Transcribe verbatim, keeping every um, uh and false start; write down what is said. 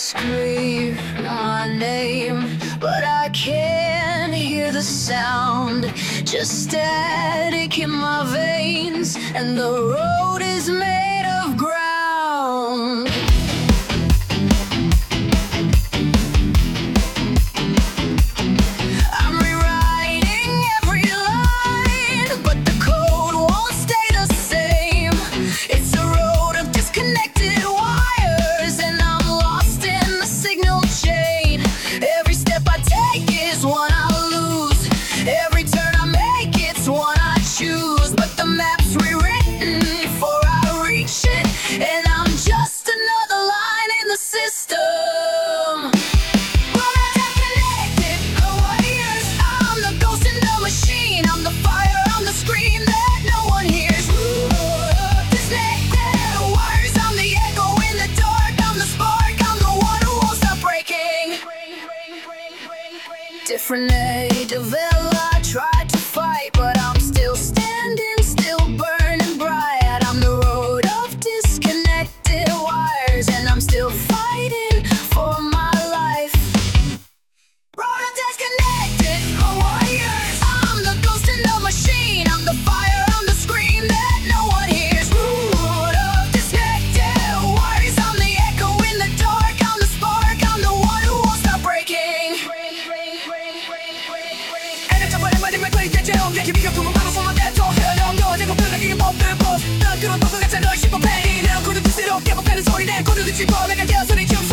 scream my name, but I can't hear the sound. Just static in my veins, and the road is made of ground. I'm rewriting every line, but the code won't stay the same. It's a road of disconnected wires, and I'm lost in the signal chain. Every step I take is one I lose. Every turn I make, it's one I choose. But the map's rewritten before I reach it, and I'm just another line in the system. Different age of hell, I tried to fight, but I'm still standing, still burning bright. I'm the road of disconnected wires, and I'm still fighting for my life. Road of disconnected wires. I'm the ghost in the machine. I'm the fire, I'm the scream that no one hears. Road of disconnected wires. I'm the echo in the dark. I'm the spark. I'm the one who won't stop breaking. 기비가 품은 방송만 대도 헤어나온 거 내가 편하게 뽑는 보스 난 그런 도구 같아 널 씹어패니 내 얼굴을 부스럽게 뽑히는 소리 내 코를 뒤집어 내가 깨어서는 기억